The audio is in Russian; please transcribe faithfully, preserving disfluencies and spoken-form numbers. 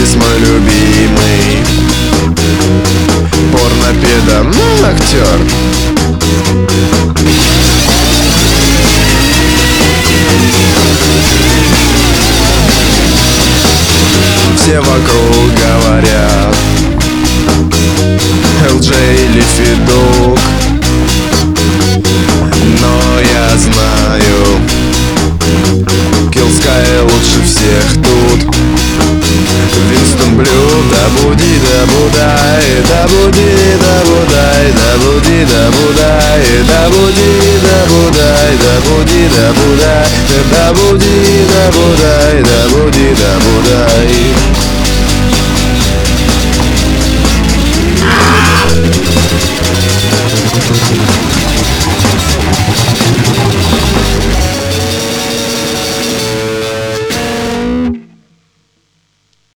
здесь мой любимый порнопедом актер. Все вокруг говорят эл джей или Федук, но я знаю, Киллскай лучше всех тут. Винстон Блю, да буди, да будай, да буди, да будай, да буди, да будай, да буди, да будай, да буди, да будай, да буди, да будай, да буди, да будай.